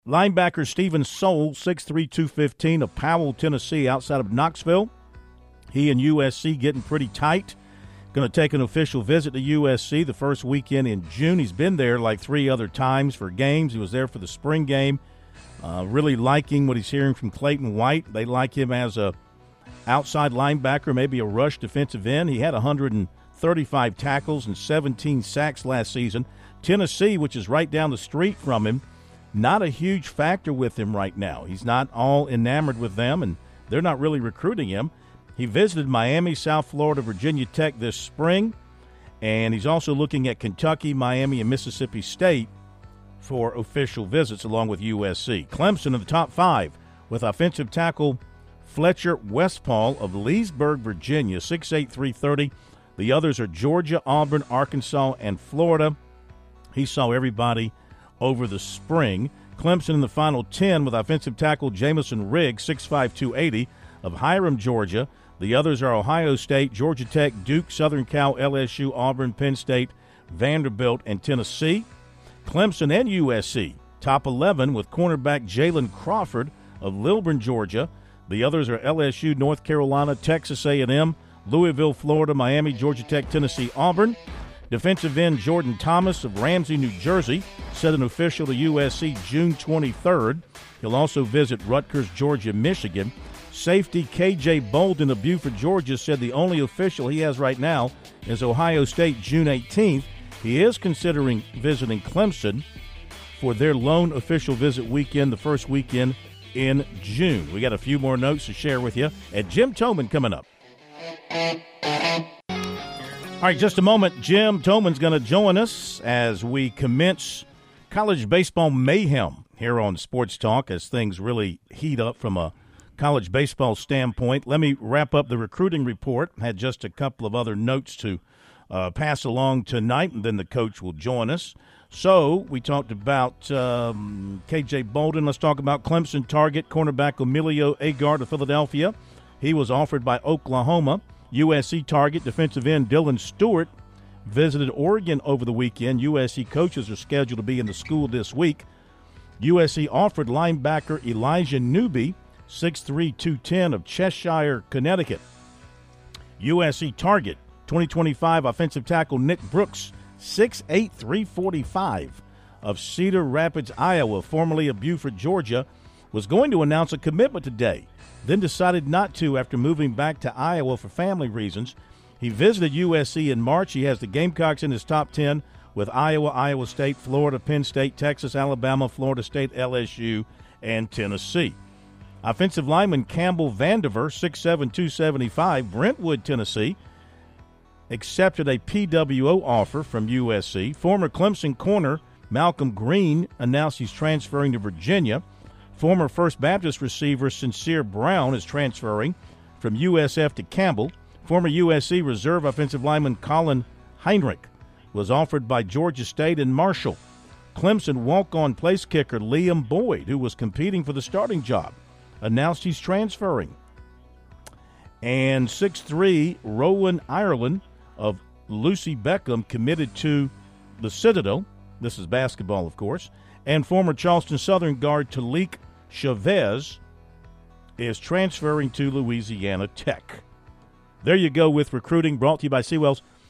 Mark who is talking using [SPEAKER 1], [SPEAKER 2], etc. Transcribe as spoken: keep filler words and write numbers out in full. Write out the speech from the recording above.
[SPEAKER 1] Linebacker Stephen Soule, six three, two fifteen, of Powell, Tennessee, outside of Knoxville. He and U S C getting pretty tight. Going to take an official visit to U S C the first weekend in June. He's been there like three other times for games. He was there for the spring game. Uh, really liking what he's hearing from Clayton White. They like him as a outside linebacker, maybe a rush defensive end. He had one hundred thirty-five tackles and seventeen sacks last season. Tennessee, which is right down the street from him, not a huge factor with him right now. He's not all enamored with them, and they're not really recruiting him. He visited Miami, South Florida, Virginia Tech this spring, and he's also looking at Kentucky, Miami, and Mississippi State for official visits along with U S C. Clemson in the top five with offensive tackle Fletcher Westphal of Leesburg, Virginia, six eight, three thirty. The others are Georgia, Auburn, Arkansas, and Florida. He saw everybody over the spring. Clemson in the final ten with offensive tackle Jamison Riggs, six five, two eighty, of Hiram, Georgia. The others are Ohio State, Georgia Tech, Duke, Southern Cal, L S U, Auburn, Penn State, Vanderbilt, and Tennessee. Clemson and U S C, top eleven with cornerback Jalen Crawford of Lilburn, Georgia. The others are L S U, North Carolina, Texas A and M, Louisville, Florida, Miami, Georgia Tech, Tennessee, Auburn. Defensive end Jordan Thomas of Ramsey, New Jersey, set an official to U S C June twenty-third. He'll also visit Rutgers, Georgia, Michigan. Safety K J Bolden of Buford, Georgia, said the only official he has right now is Ohio State June eighteenth. He is considering visiting Clemson for their lone official visit weekend, the first weekend in June. We got a few more notes to share with you. And Jim Toman coming up. All right, just a moment. Jim Toman's going to join us as we commence college baseball mayhem here on Sports Talk as things really heat up from a college baseball standpoint. Let me wrap up the recruiting report. Had just a couple of other notes to uh, pass along tonight, and then the coach will join us. So we talked about um, K J Bolden. Let's talk about Clemson target cornerback Emilio Agard of Philadelphia. He was offered by Oklahoma. U S C target defensive end Dylan Stewart visited Oregon over the weekend. U S C coaches are scheduled to be in the school this week. U S C offered linebacker Elijah Newby, six three, two ten, of Cheshire, Connecticut. U S C target twenty twenty-five offensive tackle Nick Brooks, six eight, three forty-five, of Cedar Rapids, Iowa, formerly of Buford, Georgia, was going to announce a commitment today, then decided not to after moving back to Iowa for family reasons. He visited U S C in March. He has the Gamecocks in his top ten with Iowa, Iowa State, Florida, Penn State, Texas, Alabama, Florida State, L S U, and Tennessee. Offensive lineman Campbell Vandiver, six seven, two seventy-five, Brentwood, Tennessee, accepted a P W O offer from U S C. Former Clemson corner Malcolm Green announced he's transferring to Virginia. Former First Baptist receiver Sincere Brown is transferring from U S F to Campbell. Former U S C reserve offensive lineman Colin Heinrich was offered by Georgia State and Marshall. Clemson walk-on place kicker Liam Boyd, who was competing for the starting job, announced he's transferring. And six three Rowan Ireland of Lucy Beckham committed to the Citadel. This is basketball, of course. And former Charleston Southern guard Talik Chavez is transferring to Louisiana Tech. There you go with recruiting, brought to you by Seawell's